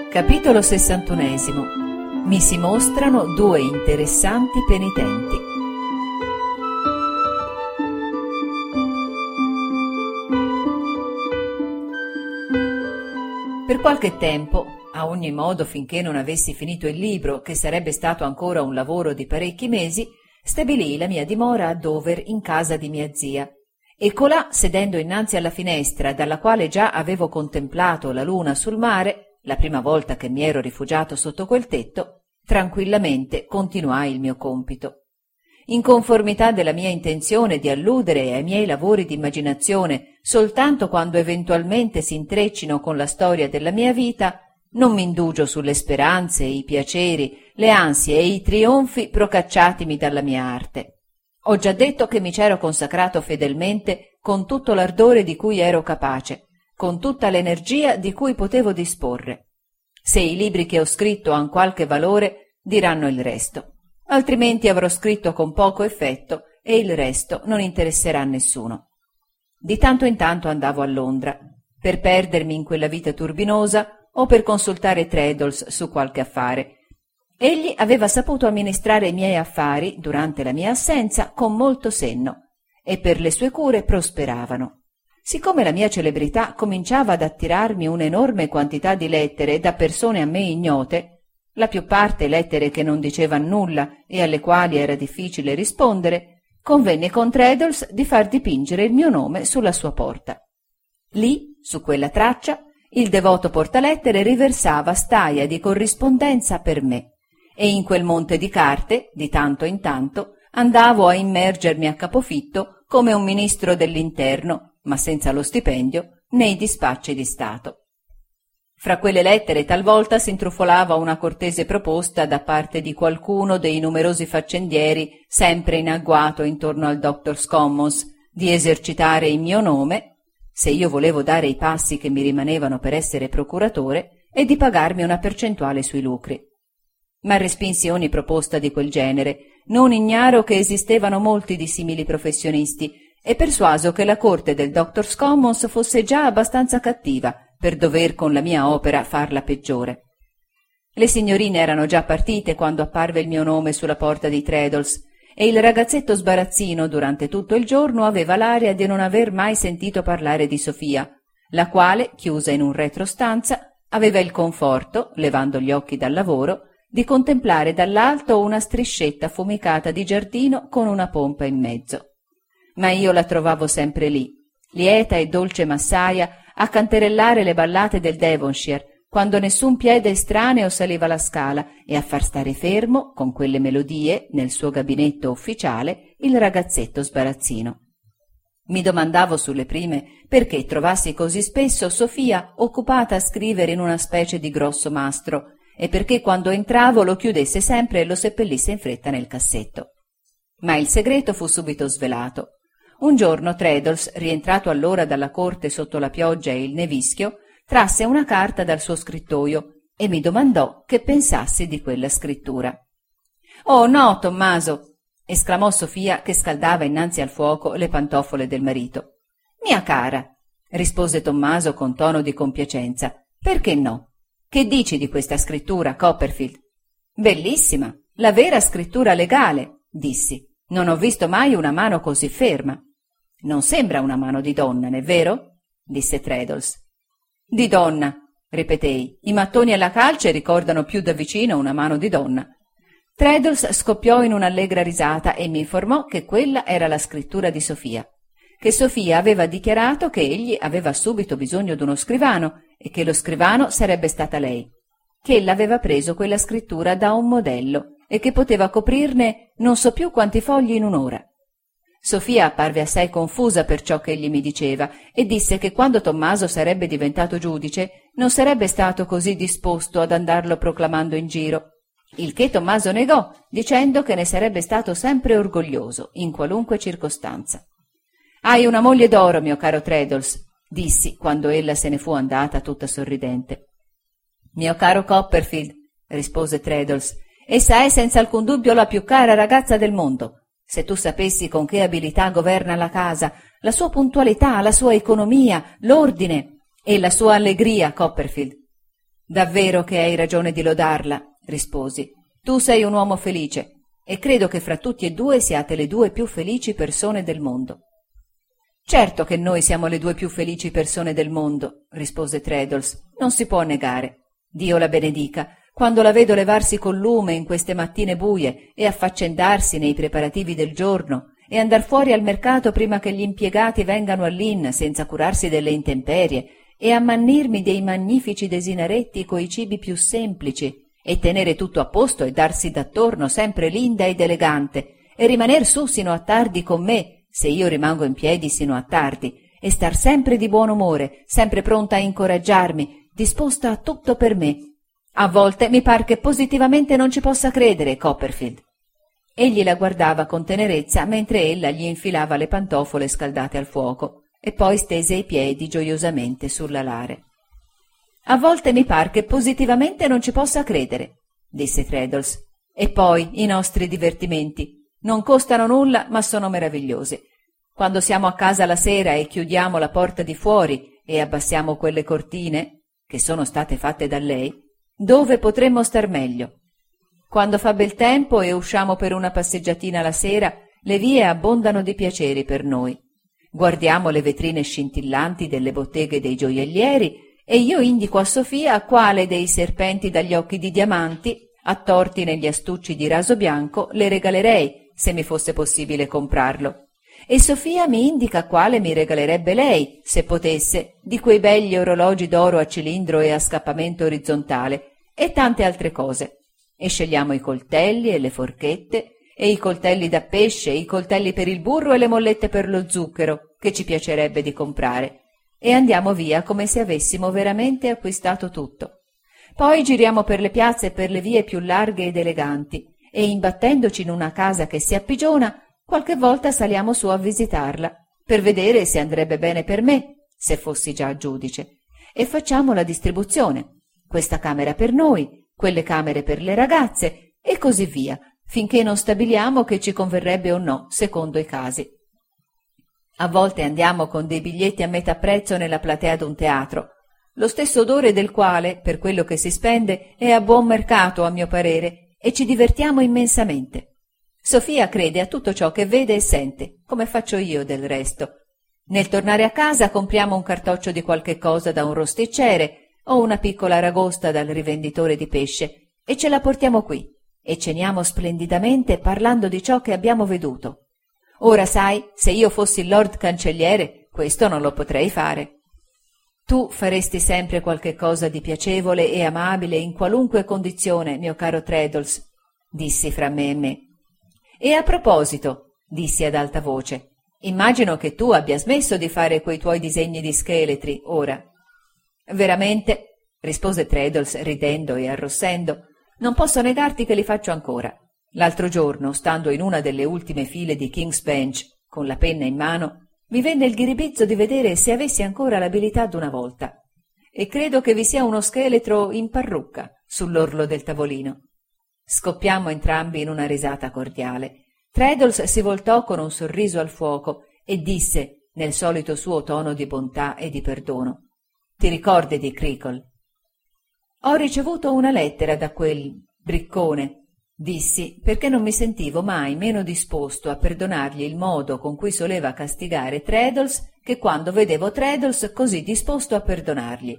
Capitolo 61. Mi si mostrano due interessanti penitenti. Per qualche tempo, a ogni modo finché non avessi finito il libro, che sarebbe stato ancora un lavoro di parecchi mesi, stabilii la mia dimora a Dover in casa di mia zia, e colà, sedendo innanzi alla finestra dalla quale già avevo contemplato la luna sul mare, la prima volta che mi ero rifugiato sotto quel tetto, tranquillamente continuai il mio compito. In conformità della mia intenzione di alludere ai miei lavori di immaginazione soltanto quando eventualmente si intreccino con la storia della mia vita, non m'indugio sulle speranze, i piaceri, le ansie e i trionfi procacciatimi dalla mia arte. Ho già detto che mi c'ero consacrato fedelmente con tutto l'ardore di cui ero capace, con tutta l'energia di cui potevo disporre. Se i libri che ho scritto han qualche valore, diranno il resto, altrimenti avrò scritto con poco effetto e il resto non interesserà a nessuno. Di tanto in tanto andavo a Londra, per perdermi in quella vita turbinosa o per consultare Traddles su qualche affare. Egli aveva saputo amministrare i miei affari durante la mia assenza con molto senno, e per le sue cure prosperavano. Siccome la mia celebrità cominciava ad attirarmi un'enorme quantità di lettere da persone a me ignote, la più parte lettere che non dicevan nulla e alle quali era difficile rispondere, convenne con Traddles di far dipingere il mio nome sulla sua porta. Lì, su quella traccia, il devoto portalettere riversava staia di corrispondenza per me, e in quel monte di carte, di tanto in tanto, andavo a immergermi a capofitto come un ministro dell'interno, ma senza lo stipendio, nei dispacci di Stato. Fra quelle lettere talvolta s'intrufolava una cortese proposta da parte di qualcuno dei numerosi faccendieri sempre in agguato intorno al Doctor's Commons di esercitare in mio nome, se io volevo dare i passi che mi rimanevano per essere procuratore, e di pagarmi una percentuale sui lucri. Ma respinsi ogni proposta di quel genere, non ignaro che esistevano molti di simili professionisti, e persuaso che la corte del Doctor's Commons fosse già abbastanza cattiva per dover con la mia opera farla peggiore. Le signorine erano già partite quando apparve il mio nome sulla porta di Traddles, e il ragazzetto sbarazzino durante tutto il giorno aveva l'aria di non aver mai sentito parlare di Sofia, la quale, chiusa in un retrostanza, aveva il conforto, levando gli occhi dal lavoro, di contemplare dall'alto una striscetta fumicata di giardino con una pompa in mezzo. Ma io la trovavo sempre lì, lieta e dolce massaia, a canterellare le ballate del Devonshire, quando nessun piede estraneo saliva la scala, e a far stare fermo, con quelle melodie, nel suo gabinetto ufficiale, il ragazzetto sbarazzino. Mi domandavo sulle prime perché trovassi così spesso Sofia occupata a scrivere in una specie di grosso mastro, e perché quando entravo lo chiudesse sempre e lo seppellisse in fretta nel cassetto. Ma il segreto fu subito svelato. Un giorno Traddles, rientrato allora dalla corte sotto la pioggia e il nevischio, trasse una carta dal suo scrittoio e mi domandò che pensassi di quella scrittura. «Oh no, Tommaso!» esclamò Sofia, che scaldava innanzi al fuoco le pantofole del marito. «Mia cara!» rispose Tommaso con tono di compiacenza. «Perché no? Che dici di questa scrittura, Copperfield?» «Bellissima! La vera scrittura legale!» dissi. «Non ho visto mai una mano così ferma». «Non sembra una mano di donna, n'è vero?» disse Traddles. «Di donna», ripetei. «I mattoni alla calce ricordano più da vicino una mano di donna». Traddles scoppiò in un'allegra risata e mi informò che quella era la scrittura di Sofia, che Sofia aveva dichiarato che egli aveva subito bisogno d'uno scrivano e che lo scrivano sarebbe stata lei, che ella aveva preso quella scrittura da un modello e che poteva coprirne non so più quanti fogli in un'ora. Sofia apparve assai confusa per ciò che egli mi diceva e disse che quando Tommaso sarebbe diventato giudice non sarebbe stato così disposto ad andarlo proclamando in giro, il che Tommaso negò, dicendo che ne sarebbe stato sempre orgoglioso in qualunque circostanza. «Hai una moglie d'oro, mio caro Traddles», dissi quando ella se ne fu andata tutta sorridente. «Mio caro Copperfield», rispose Traddles, «essa è senza alcun dubbio la più cara ragazza del mondo. Se tu sapessi con che abilità governa la casa, la sua puntualità, la sua economia, l'ordine e la sua allegria, Copperfield». Davvero che hai ragione di lodarla, risposi. Tu sei un uomo felice e credo che fra tutti e due siate le due più felici persone del mondo. Certo che noi siamo le due più felici persone del mondo, rispose Traddles, non si può negare. Dio la benedica, quando la vedo levarsi col lume in queste mattine buie e affaccendarsi nei preparativi del giorno e andar fuori al mercato prima che gli impiegati vengano all'inn senza curarsi delle intemperie e ammannirmi dei magnifici desinaretti coi cibi più semplici e tenere tutto a posto e darsi d'attorno sempre linda ed elegante e rimaner su sino a tardi con me, se io rimango in piedi sino a tardi, e star sempre di buon umore, sempre pronta a incoraggiarmi, disposta a tutto per me. A volte mi par che positivamente non ci possa credere, Copperfield. Egli la guardava con tenerezza mentre ella gli infilava le pantofole scaldate al fuoco e poi stese i piedi gioiosamente sull'alare. A volte mi par che positivamente non ci possa credere, disse Traddles. E poi i nostri divertimenti. Non costano nulla, ma sono meravigliosi. Quando siamo a casa la sera e chiudiamo la porta di fuori e abbassiamo quelle cortine, che sono state fatte da lei, dove potremmo star meglio? Quando fa bel tempo e usciamo per una passeggiatina la sera, le vie abbondano di piaceri per noi. Guardiamo le vetrine scintillanti delle botteghe dei gioiellieri e io indico a Sofia quale dei serpenti dagli occhi di diamanti, attorti negli astucci di raso bianco, le regalerei, se mi fosse possibile comprarlo. E Sofia mi indica quale mi regalerebbe lei, se potesse, di quei begli orologi d'oro a cilindro e a scappamento orizzontale, e tante altre cose. E scegliamo i coltelli e le forchette, e i coltelli da pesce, i coltelli per il burro e le mollette per lo zucchero, che ci piacerebbe di comprare, e andiamo via come se avessimo veramente acquistato tutto. Poi giriamo per le piazze e per le vie più larghe ed eleganti, e imbattendoci in una casa che si appigiona, qualche volta saliamo su a visitarla, per vedere se andrebbe bene per me, se fossi già giudice, e facciamo la distribuzione, questa camera per noi, quelle camere per le ragazze, e così via, finché non stabiliamo che ci converrebbe o no, secondo i casi. A volte andiamo con dei biglietti a metà prezzo nella platea d'un teatro, lo stesso odore del quale, per quello che si spende, è a buon mercato, a mio parere, e ci divertiamo immensamente. Sofia crede a tutto ciò che vede e sente, come faccio io del resto. Nel tornare a casa compriamo un cartoccio di qualche cosa da un rosticciere o una piccola aragosta dal rivenditore di pesce e ce la portiamo qui e ceniamo splendidamente parlando di ciò che abbiamo veduto. Ora sai, se io fossi il Lord Cancelliere, questo non lo potrei fare. Tu faresti sempre qualche cosa di piacevole e amabile in qualunque condizione, mio caro Traddles, dissi fra me e me. E a proposito, dissi ad alta voce, immagino che tu abbia smesso di fare quei tuoi disegni di scheletri, ora. Veramente, rispose Traddles ridendo e arrossendo, non posso negarti che li faccio ancora. L'altro giorno, stando in una delle ultime file di King's Bench, con la penna in mano, mi venne il ghiribizzo di vedere se avessi ancora l'abilità d'una volta, e credo che vi sia uno scheletro in parrucca sull'orlo del tavolino. Scoppiammo entrambi in una risata cordiale. Traddles si voltò con un sorriso al fuoco e disse, nel solito suo tono di bontà e di perdono, «Ti ricordi di Creakle?» «Ho ricevuto una lettera da quel briccone», dissi, perché non mi sentivo mai meno disposto a perdonargli il modo con cui soleva castigare Traddles che quando vedevo Traddles così disposto a perdonargli.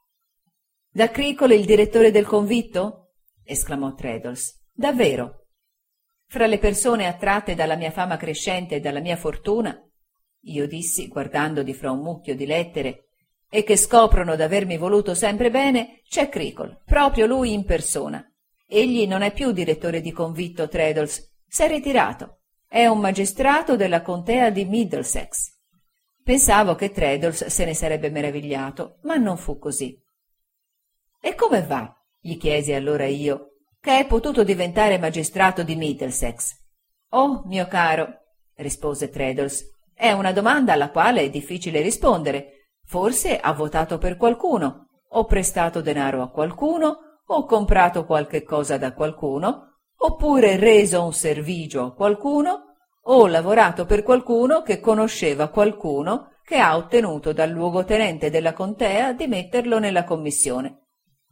«Da Creakle, il direttore del convitto?» esclamò Traddles. «Davvero?» «Fra le persone attratte dalla mia fama crescente e dalla mia fortuna», io dissi guardando di fra un mucchio di lettere, «e che scoprono d'avermi voluto sempre bene, c'è Creakle, proprio lui in persona. Egli non è più direttore di convitto, Traddles, s'è ritirato. È un magistrato della contea di Middlesex». Pensavo che Traddles se ne sarebbe meravigliato, ma non fu così. «E come va?» gli chiesi allora io, «che è potuto diventare magistrato di Middlesex?» «Oh, mio caro», rispose Traddles, «è una domanda alla quale è difficile rispondere. Forse ha votato per qualcuno, o prestato denaro a qualcuno, o comprato qualche cosa da qualcuno, oppure reso un servigio a qualcuno, o lavorato per qualcuno che conosceva qualcuno che ha ottenuto dal luogotenente della contea di metterlo nella commissione.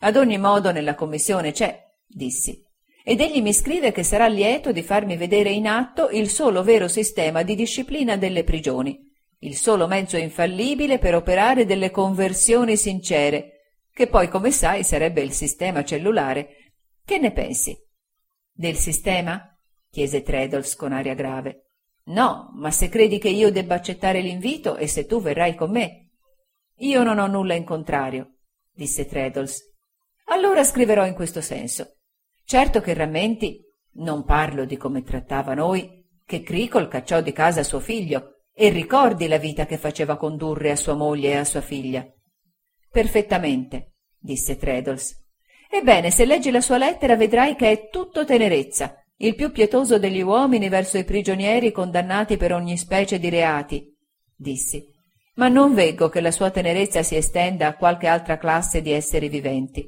Ad ogni modo nella commissione c'è, dissi, ed egli mi scrive che sarà lieto di farmi vedere in atto il solo vero sistema di disciplina delle prigioni, il solo mezzo infallibile per operare delle conversioni sincere, che poi, come sai, sarebbe il sistema cellulare. Che ne pensi? Del sistema? Chiese Traddles con aria grave. No, ma se credi che io debba accettare l'invito e se tu verrai con me. Io non ho nulla in contrario, disse Traddles. Allora scriverò in questo senso. Certo che rammenti, non parlo di come trattava noi, che Creakle cacciò di casa suo figlio, e ricordi la vita che faceva condurre a sua moglie e a sua figlia. Perfettamente, disse Traddles. Ebbene, se leggi la sua lettera vedrai che è tutto tenerezza, il più pietoso degli uomini verso i prigionieri condannati per ogni specie di reati, dissi, ma non veggo che la sua tenerezza si estenda a qualche altra classe di esseri viventi.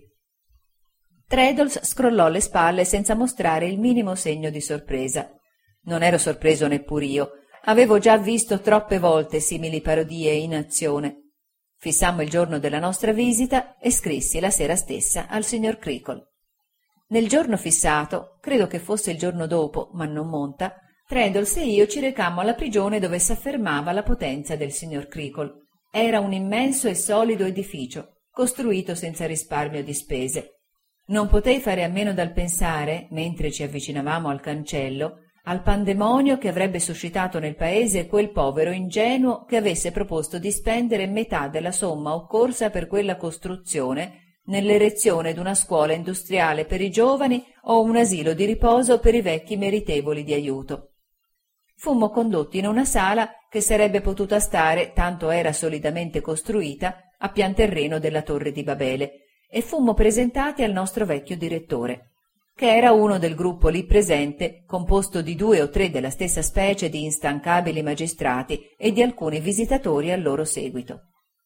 Traddles scrollò le spalle senza mostrare il minimo segno di sorpresa. Non ero sorpreso neppur io, avevo già visto troppe volte simili parodie in azione. Fissammo il giorno della nostra visita e scrissi la sera stessa al signor Creakle. Nel giorno fissato, credo che fosse il giorno dopo, ma non monta, Traddles e io ci recammo alla prigione dove s'affermava la potenza del signor Creakle. Era un immenso e solido edificio, costruito senza risparmio di spese. Non potei fare a meno dal pensare, mentre ci avvicinavamo al cancello, al pandemonio che avrebbe suscitato nel paese quel povero ingenuo che avesse proposto di spendere metà della somma occorsa per quella costruzione nell'erezione d'una scuola industriale per i giovani o un asilo di riposo per i vecchi meritevoli di aiuto. Fummo condotti in una sala che sarebbe potuta stare, tanto era solidamente costruita, a pian terreno della Torre di Babele, e fummo presentati al nostro vecchio direttore, che era uno del gruppo lì presente, composto di 2 o 3 della stessa specie di instancabili magistrati e di alcuni visitatori al loro seguito.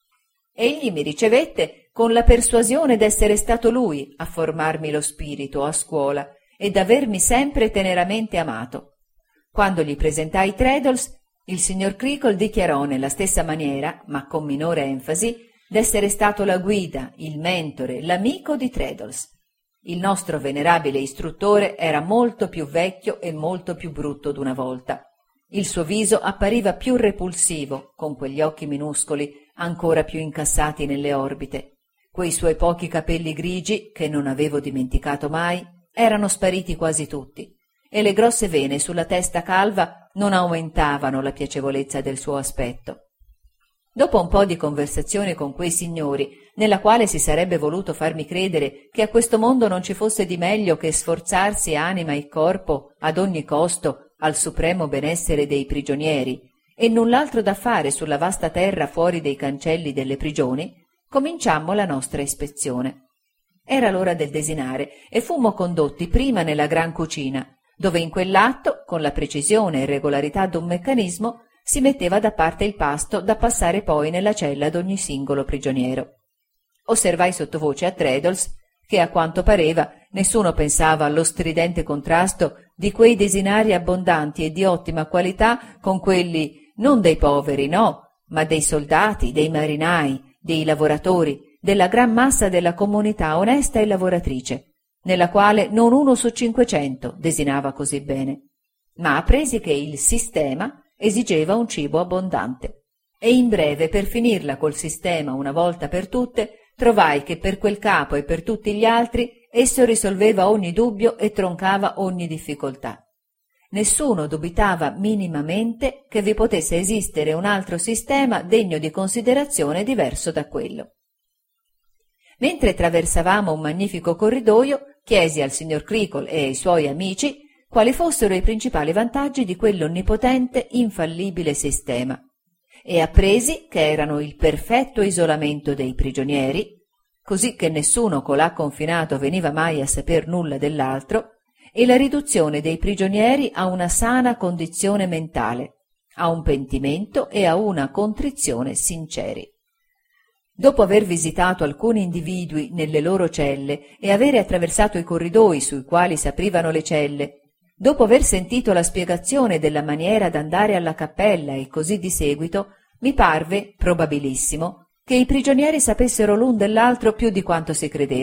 Egli mi ricevette con la persuasione d'essere stato lui a formarmi lo spirito a scuola e d'avermi sempre teneramente amato. Quando gli presentai Traddles, il signor Creakle dichiarò nella stessa maniera, ma con minore enfasi, d'essere stato la guida, il mentore, l'amico di Traddles. Il nostro venerabile istruttore era molto più vecchio e molto più brutto d'una volta. Il suo viso appariva più repulsivo, con quegli occhi minuscoli, ancora più incassati nelle orbite. Quei suoi pochi capelli grigi, che non avevo dimenticato mai, erano spariti quasi tutti, e le grosse vene sulla testa calva non aumentavano la piacevolezza del suo aspetto. Dopo un po' di conversazione con quei signori, nella quale si sarebbe voluto farmi credere che a questo mondo non ci fosse di meglio che sforzarsi anima e corpo ad ogni costo al supremo benessere dei prigionieri e null'altro da fare sulla vasta terra fuori dei cancelli delle prigioni, cominciammo la nostra ispezione. Era l'ora del desinare e fummo condotti prima nella gran cucina, dove in quell'atto, con la precisione e regolarità d'un meccanismo, si metteva da parte il pasto da passare poi nella cella d'ogni singolo prigioniero. Osservai sottovoce a Traddles che, a quanto pareva, nessuno pensava allo stridente contrasto di quei desinari abbondanti e di ottima qualità con quelli non dei poveri, no, ma dei soldati, dei marinai, dei lavoratori, della gran massa della comunità onesta e lavoratrice, nella quale non 1 su 500 desinava così bene, ma appresi che il sistema esigeva un cibo abbondante. E in breve, per finirla col sistema una volta per tutte, trovai che per quel capo e per tutti gli altri esso risolveva ogni dubbio e troncava ogni difficoltà. Nessuno dubitava minimamente che vi potesse esistere un altro sistema degno di considerazione diverso da quello. Mentre traversavamo un magnifico corridoio, chiesi al signor Creakle e ai suoi amici quali fossero i principali vantaggi di quell'onnipotente, infallibile sistema, e appresi che erano il perfetto isolamento dei prigionieri, così che nessuno colà confinato veniva mai a saper nulla dell'altro, e la riduzione dei prigionieri a una sana condizione mentale, a un pentimento e a una contrizione sinceri. Dopo aver visitato alcuni individui nelle loro celle e avere attraversato i corridoi sui quali s'aprivano le celle, dopo aver sentito la spiegazione della maniera d'andare alla cappella e così di seguito, mi parve probabilissimo che i prigionieri sapessero l'un dell'altro più di quanto si credeva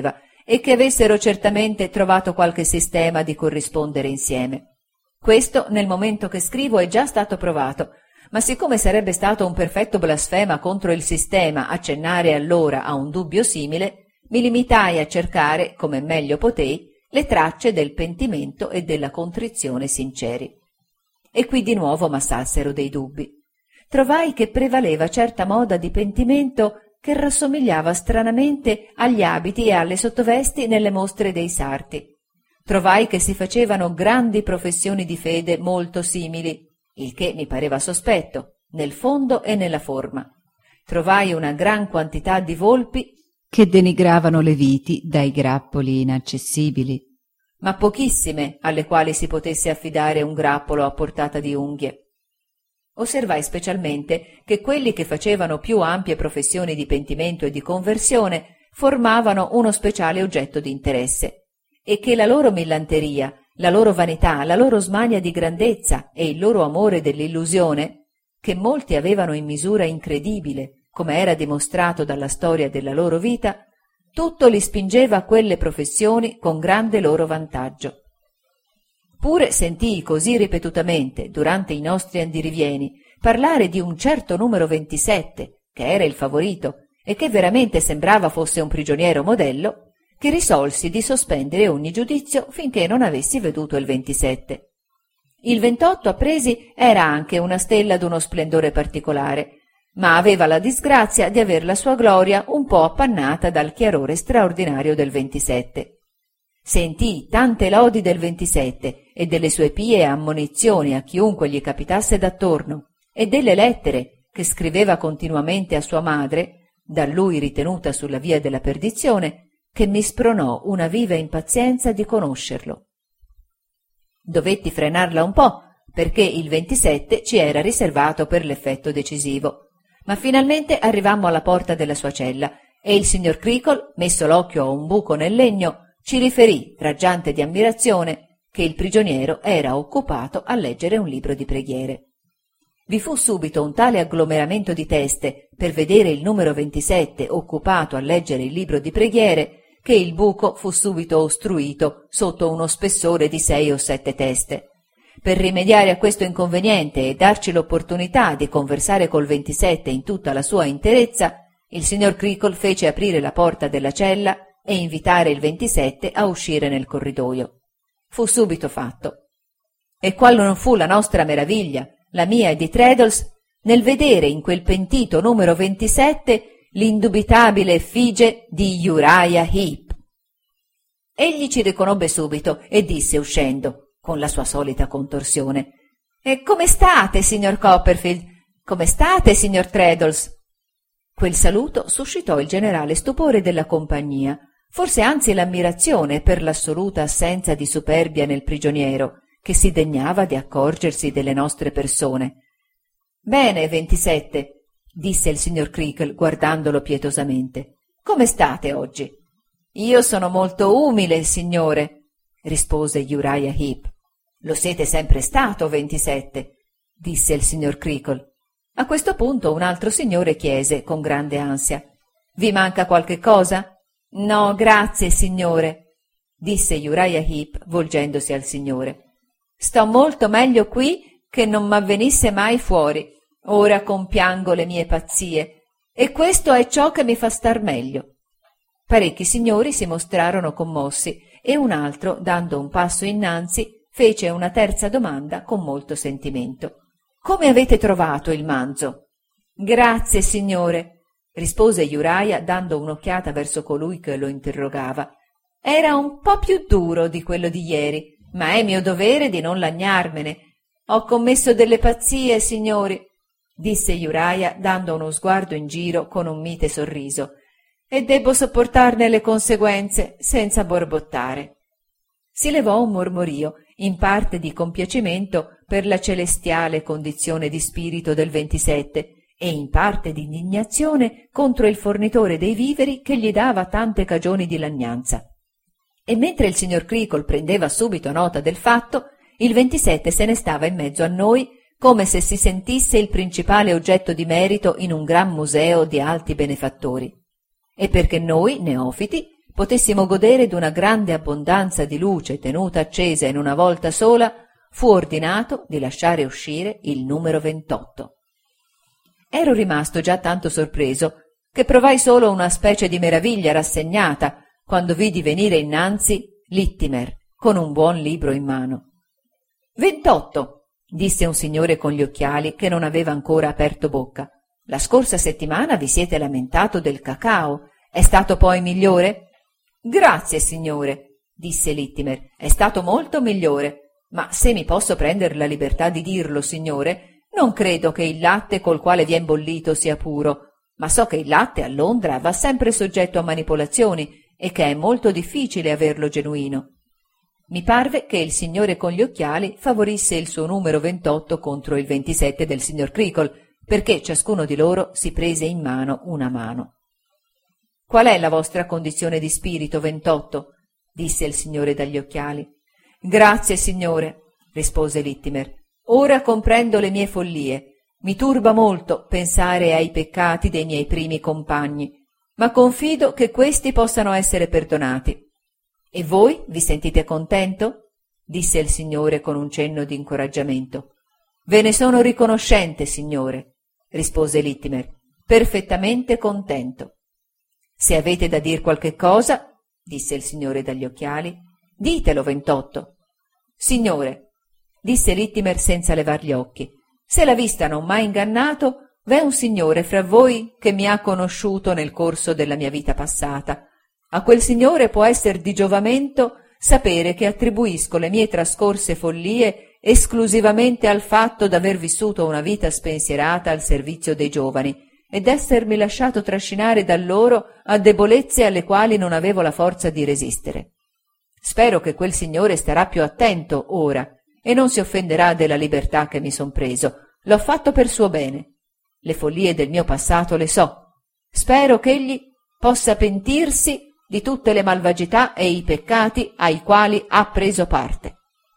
e che avessero certamente trovato qualche sistema di corrispondere insieme. Questo nel momento che scrivo è già stato provato, ma siccome sarebbe stato un perfetto blasfema contro il sistema accennare allora a un dubbio simile, mi limitai a cercare, come meglio potei, le tracce del pentimento e della contrizione sinceri. E qui di nuovo m'assalsero dei dubbi. Trovai che prevaleva certa moda di pentimento che rassomigliava stranamente agli abiti e alle sottovesti nelle mostre dei sarti. Trovai che si facevano grandi professioni di fede molto simili, il che mi pareva sospetto, nel fondo e nella forma. Trovai una gran quantità di volpi che denigravano le viti dai grappoli inaccessibili, ma pochissime alle quali si potesse affidare un grappolo a portata di unghie. Osservai specialmente che quelli che facevano più ampie professioni di pentimento e di conversione formavano uno speciale oggetto di interesse, e che la loro millanteria, la loro vanità, la loro smania di grandezza e il loro amore dell'illusione, che molti avevano in misura incredibile, come era dimostrato dalla storia della loro vita, tutto li spingeva a quelle professioni con grande loro vantaggio. Pure sentii così ripetutamente, durante i nostri andirivieni, parlare di un certo numero 27, che era il favorito e che veramente sembrava fosse un prigioniero modello, che risolsi di sospendere ogni giudizio finché non avessi veduto il 27. Il 28 appresi era anche una stella d'uno splendore particolare, ma aveva la disgrazia di aver la sua gloria un po' appannata dal chiarore straordinario del 27. Sentii tante lodi del 27 e delle sue pie ammonizioni a chiunque gli capitasse d'attorno e delle lettere che scriveva continuamente a sua madre, da lui ritenuta sulla via della perdizione, che mi spronò una viva impazienza di conoscerlo. Dovetti frenarla un po', perché il 27 ci era riservato per l'effetto decisivo, ma finalmente arrivammo alla porta della sua cella e il signor Creakle, messo l'occhio a un buco nel legno, ci riferì, raggiante di ammirazione, che il prigioniero era occupato a leggere un libro di preghiere. Vi fu subito un tale agglomeramento di teste per vedere il numero 27 occupato a leggere il libro di preghiere che il buco fu subito ostruito sotto uno spessore di 6 o 7 teste. Per rimediare a questo inconveniente e darci l'opportunità di conversare col 27 in tutta la sua interezza, il signor Creakle fece aprire la porta della cella e invitare il 27 a uscire nel corridoio. Fu subito fatto. E qual non fu la nostra meraviglia, la mia e di Traddles, nel vedere in quel pentito numero 27 l'indubitabile effigie di Uriah Heep. Egli ci riconobbe subito e disse uscendo, con la sua solita contorsione: «E come state, signor Copperfield? Come state, signor Traddles?» Quel saluto suscitò il generale stupore della compagnia, forse anzi l'ammirazione per l'assoluta assenza di superbia nel prigioniero, che si degnava di accorgersi delle nostre persone. «Bene, 27», disse il signor Creakle guardandolo pietosamente. «Come state oggi?» «Io sono molto umile, signore», rispose Uriah Heep. «Lo siete sempre stato, 27», disse il signor Creakle. A questo punto un altro signore chiese con grande ansia: «Vi manca qualche cosa?» «No, grazie, signore», disse Uriah Heep volgendosi al signore. «Sto molto meglio qui che non m'avvenisse mai fuori. Ora compiango le mie pazzie, e questo è ciò che mi fa star meglio». Parecchi signori si mostrarono commossi e un altro, dando un passo innanzi, fece una terza domanda con molto sentimento. «Come avete trovato il manzo?» «Grazie, signore», rispose Uriah dando un'occhiata verso colui che lo interrogava. «Era un po' più duro di quello di ieri, ma è mio dovere di non lagnarmene. Ho commesso delle pazzie, signori», disse Uriah dando uno sguardo in giro con un mite sorriso, «e debbo sopportarne le conseguenze senza borbottare». Si levò un mormorio, in parte di compiacimento per la celestiale condizione di spirito del 27 e in parte di indignazione contro il fornitore dei viveri che gli dava tante cagioni di lagnanza. E mentre il signor Creakle prendeva subito nota del fatto, il 27 se ne stava in mezzo a noi come se si sentisse il principale oggetto di merito in un gran museo di alti benefattori. E perché noi, neofiti, potessimo godere d'una grande abbondanza di luce tenuta accesa in una volta sola, fu ordinato di lasciare uscire il numero 28. Ero rimasto già tanto sorpreso che provai solo una specie di meraviglia rassegnata quando vidi venire innanzi Littimer con un buon libro in mano. 28, disse un signore con gli occhiali che non aveva ancora aperto bocca. La scorsa settimana vi siete lamentato del cacao. È stato poi migliore? Grazie, signore, disse Littimer. È stato molto migliore. Ma se mi posso prendere la libertà di dirlo, signore, non credo che il latte col quale vien bollito sia puro, ma so che il latte a Londra va sempre soggetto a manipolazioni e che è molto difficile averlo genuino. Mi parve che il signore con gli occhiali favorisse il suo numero 28 contro il 27 del signor Creakle, perché ciascuno di loro si prese in mano una mano. «Qual è la vostra condizione di spirito, 28?» disse il signore dagli occhiali. «Grazie, signore», rispose Littimer. «Ora comprendo le mie follie. Mi turba molto pensare ai peccati dei miei primi compagni, ma confido che questi possano essere perdonati». «E voi vi sentite contento?» disse il signore con un cenno di incoraggiamento. «Ve ne sono riconoscente, signore», rispose Littimer. «Perfettamente contento». «Se avete da dir qualche cosa», disse il signore dagli occhiali, «ditelo, 28. «Signore», disse Littimer senza levar gli occhi, «se la vista non m'ha ingannato, v'è un signore fra voi che mi ha conosciuto nel corso della mia vita passata. A quel signore può esser di giovamento sapere che attribuisco le mie trascorse follie esclusivamente al fatto d'aver vissuto una vita spensierata al servizio dei giovani e d'essermi lasciato trascinare da loro a debolezze alle quali non avevo la forza di resistere. Spero che quel signore starà più attento ora e non si offenderà della libertà che mi son preso. L'ho fatto per suo bene. Le follie del mio passato le so. Spero ch'egli possa pentirsi di tutte le malvagità e i peccati ai quali ha preso parte».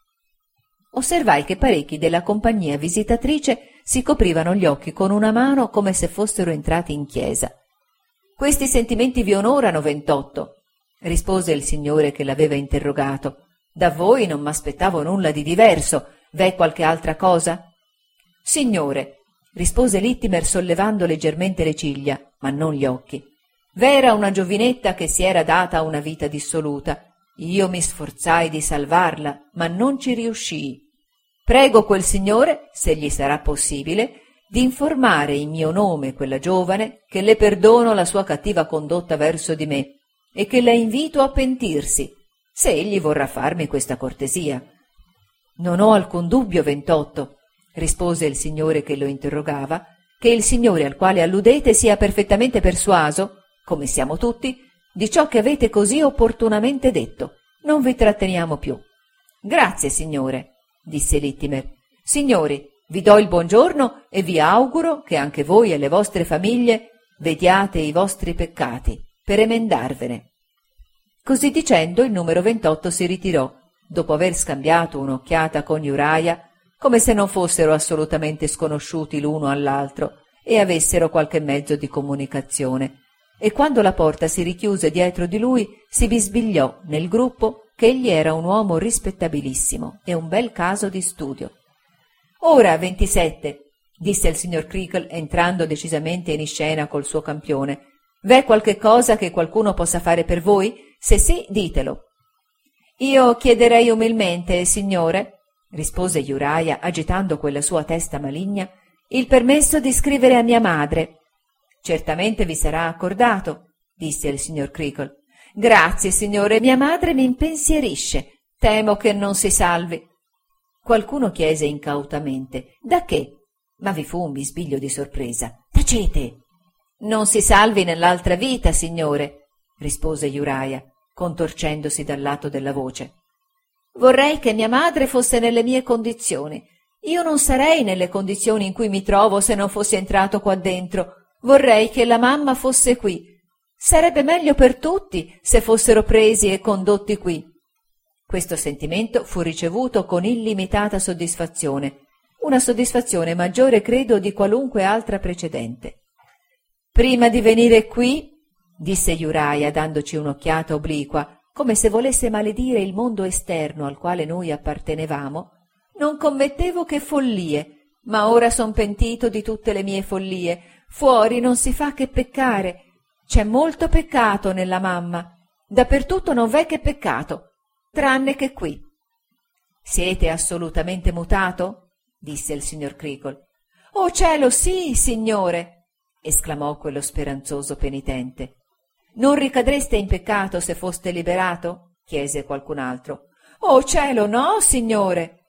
Osservai che parecchi della compagnia visitatrice si coprivano gli occhi con una mano come se fossero entrati in chiesa. «Questi sentimenti vi onorano, 28», rispose il signore che l'aveva interrogato. «Da voi non m'aspettavo nulla di diverso. V'è qualche altra cosa?» «Signore», rispose Littimer sollevando leggermente le ciglia, ma non gli occhi, «v'era una giovinetta che si era data a una vita dissoluta. Io mi sforzai di salvarla, ma non ci riuscii. Prego quel signore, se gli sarà possibile, di informare in mio nome quella giovane che le perdono la sua cattiva condotta verso di me e che la invito a pentirsi, se egli vorrà farmi questa cortesia». «Non ho alcun dubbio, 28», rispose il signore che lo interrogava, «che il signore al quale alludete sia perfettamente persuaso, come siamo tutti, di ciò che avete così opportunamente detto. Non vi tratteniamo più». «Grazie, signore», disse Littimer. «Signori, vi do il buongiorno e vi auguro che anche voi e le vostre famiglie vediate i vostri peccati per emendarvene». Così dicendo il numero 28 si ritirò, dopo aver scambiato un'occhiata con Uriah, come se non fossero assolutamente sconosciuti l'uno all'altro e avessero qualche mezzo di comunicazione, e quando la porta si richiuse dietro di lui si bisbigliò nel gruppo che egli era un uomo rispettabilissimo e un bel caso di studio. «Ora, 27», disse il signor Creakle entrando decisamente in iscena col suo campione, «v'è qualche cosa che qualcuno possa fare per voi? Se sì, ditelo». «Io chiederei umilmente, signore», rispose Uriah agitando quella sua testa maligna, «il permesso di scrivere a mia madre». «Certamente vi sarà accordato», disse il signor Creakle. «Grazie, signore, mia madre mi impensierisce. Temo che non si salvi». Qualcuno chiese incautamente: «Da che?» Ma vi fu un bisbiglio di sorpresa. «Tacete!» «Non si salvi nell'altra vita, signore», rispose Uriah, contorcendosi dal lato della voce. «Vorrei che mia madre fosse nelle mie condizioni. Io non sarei nelle condizioni in cui mi trovo se non fossi entrato qua dentro. Vorrei che la mamma fosse qui. Sarebbe meglio per tutti se fossero presi e condotti qui». Questo sentimento fu ricevuto con illimitata soddisfazione, una soddisfazione maggiore, credo, di qualunque altra precedente. «Prima di venire qui», disse Uriah dandoci un'occhiata obliqua, come se volesse maledire il mondo esterno al quale noi appartenevamo, non commettevo che follie, ma ora son pentito di tutte le mie follie. Fuori non si fa che peccare. C'è molto peccato nella mamma. Dappertutto non v'è che peccato, tranne che qui. Siete assolutamente mutato? Disse il signor Creakle. Oh cielo, sì, signore! Esclamò quello speranzoso penitente. Non ricadreste in peccato se foste liberato? Chiese qualcun altro. Oh cielo, no, signore!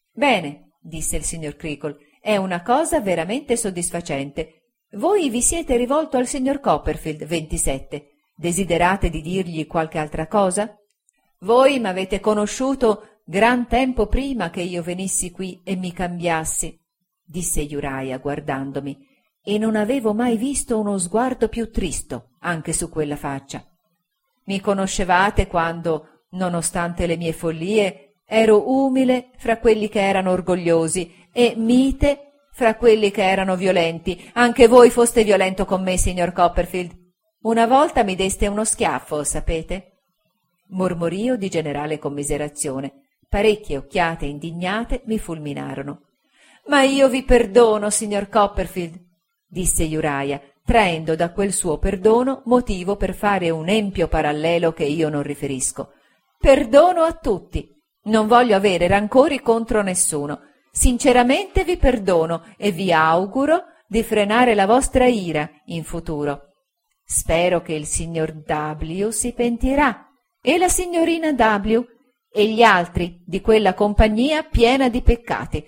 Bene, disse il signor Creakle, è una cosa veramente soddisfacente. Voi vi siete rivolto al signor Copperfield, 27. Desiderate di dirgli qualche altra cosa? Voi m'avete conosciuto gran tempo prima che io venissi qui e mi cambiassi, disse Uriah guardandomi, e non avevo mai visto uno sguardo più tristo anche su quella faccia. Mi conoscevate quando, nonostante le mie follie, ero umile fra quelli che erano orgogliosi e mite fra quelli che erano violenti. Anche voi foste violento con me, signor Copperfield. Una volta mi deste uno schiaffo, sapete? Mormorio di generale commiserazione. Parecchie occhiate indignate mi fulminarono. Ma io vi perdono, signor Copperfield, disse Uriah, traendo da quel suo perdono motivo per fare un empio parallelo che io non riferisco. Perdono a tutti. Non voglio avere rancori contro nessuno. Sinceramente vi perdono e vi auguro di frenare la vostra ira in futuro. Spero che il signor W si pentirà, e la signorina W, e gli altri di quella compagnia piena di peccati.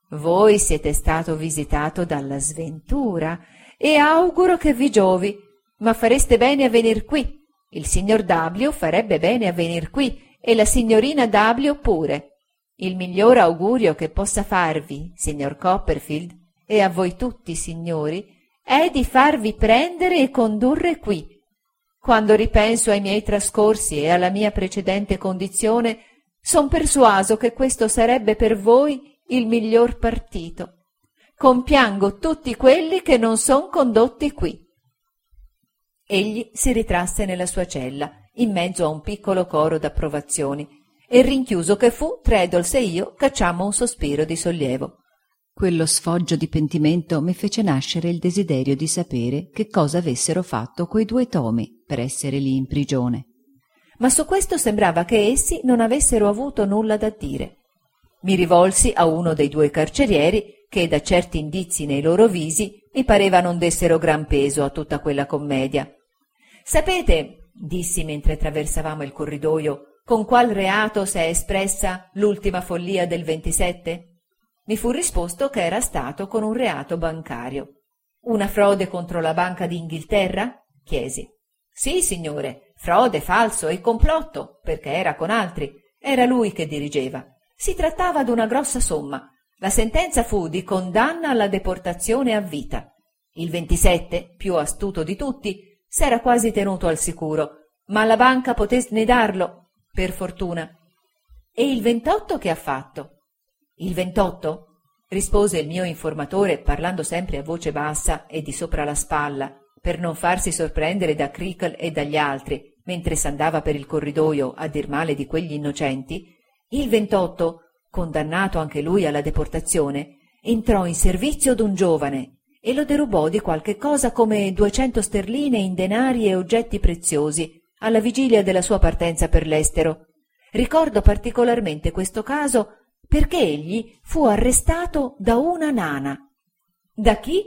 Voi siete stato visitato dalla sventura e auguro che vi giovi, ma fareste bene a venir qui. Il signor W farebbe bene a venir qui e la signorina W pure. Il miglior augurio che possa farvi, signor Copperfield, e a voi tutti, signori, è di farvi prendere e condurre qui. Quando ripenso ai miei trascorsi e alla mia precedente condizione, son persuaso che questo sarebbe per voi il miglior partito. Compiango tutti quelli che non son condotti qui. Egli si ritrasse nella sua cella, in mezzo a un piccolo coro d'approvazioni, e rinchiuso che fu, Traddles e io cacciammo un sospiro di sollievo. Quello sfoggio di pentimento mi fece nascere il desiderio di sapere che cosa avessero fatto quei 2 tomi per essere lì in prigione. Ma su questo sembrava che essi non avessero avuto nulla da dire. Mi rivolsi a uno dei 2 carcerieri che, da certi indizi nei loro visi, mi pareva non dessero gran peso a tutta quella commedia. «Sapete», dissi mentre attraversavamo il corridoio, «con qual reato s'è espressa l'ultima follia del 27? Mi fu risposto che era stato con un reato bancario. «Una frode contro la Banca d'Inghilterra?» chiesi. «Sì, signore, frode, falso e complotto, perché era con altri. Era lui che dirigeva. Si trattava d'una grossa somma. La sentenza fu di condanna alla deportazione a vita. Il 27, più astuto di tutti, s'era quasi tenuto al sicuro, ma la banca poté snidarlo, per fortuna. E il 28 che ha fatto?» «Il 28?» rispose il mio informatore, parlando sempre a voce bassa e di sopra la spalla, per non farsi sorprendere da Creakle e dagli altri, mentre s'andava per il corridoio a dir male di quegli innocenti. «Il 28, condannato anche lui alla deportazione, entrò in servizio d'un giovane e lo derubò di qualche cosa come 200 sterline in denari e oggetti preziosi alla vigilia della sua partenza per l'estero. Ricordo particolarmente questo caso perché egli fu arrestato da una nana». «Da chi?»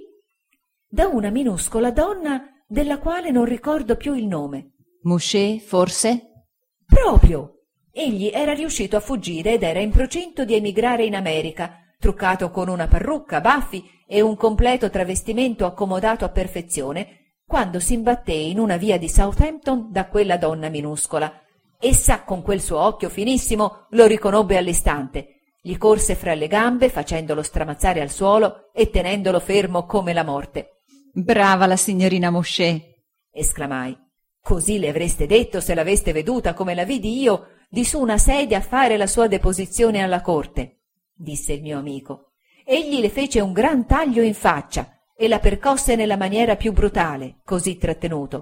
«Da una minuscola donna della quale non ricordo più il nome». «Mouchet, forse?» «Proprio! Egli era riuscito a fuggire ed era in procinto di emigrare in America, truccato con una parrucca, baffi e un completo travestimento accomodato a perfezione, quando s'imbatté in una via di Southampton da quella donna minuscola. Essa, con quel suo occhio finissimo, lo riconobbe all'istante. Gli corse fra le gambe, facendolo stramazzare al suolo e tenendolo fermo come la morte. «Brava la signorina Mouchet!» esclamai. «Così le avreste detto se l'aveste veduta come la vidi io, di su una sedia a fare la sua deposizione alla corte», disse il mio amico. «Egli le fece un gran taglio in faccia e la percosse nella maniera più brutale, così trattenuto.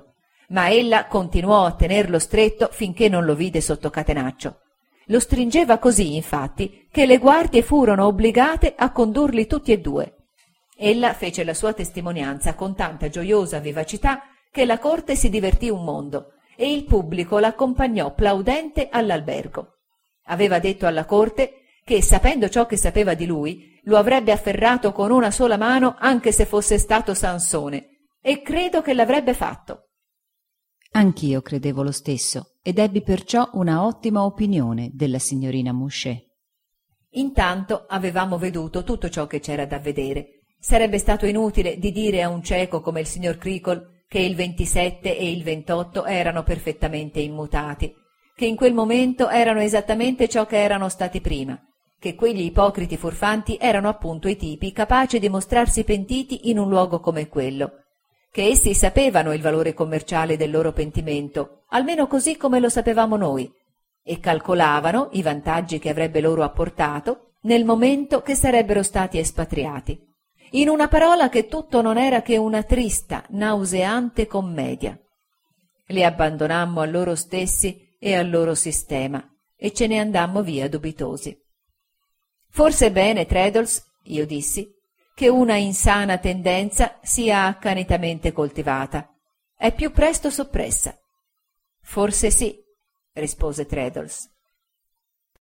ma ella continuò a tenerlo stretto finché non lo vide sotto catenaccio. Lo stringeva così, infatti, che le guardie furono obbligate a condurli tutti e due. Ella fece la sua testimonianza con tanta gioiosa vivacità che la corte si divertì un mondo e il pubblico l'accompagnò plaudente all'albergo. Aveva detto alla corte che, sapendo ciò che sapeva di lui, lo avrebbe afferrato con una sola mano anche se fosse stato Sansone, e credo che l'avrebbe fatto. Anch'io credevo lo stesso ed ebbi perciò una ottima opinione della signorina Mouchet. Intanto avevamo veduto tutto ciò che c'era da vedere. Sarebbe stato inutile di dire a un cieco come il signor Creakle che il 27 e il 28 erano perfettamente immutati, che in quel momento erano esattamente ciò che erano stati prima, che quegli ipocriti furfanti erano appunto i tipi capaci di mostrarsi pentiti in un luogo come quello, che essi sapevano il valore commerciale del loro pentimento, almeno così come lo sapevamo noi, e calcolavano i vantaggi che avrebbe loro apportato nel momento che sarebbero stati espatriati. In una parola, che tutto non era che una trista, nauseante commedia. Li abbandonammo a loro stessi e al loro sistema e ce ne andammo via dubitosi. Forse è bene, Traddles, io dissi, che una insana tendenza sia accanitamente coltivata. È più presto soppressa. Forse sì, rispose Traddles.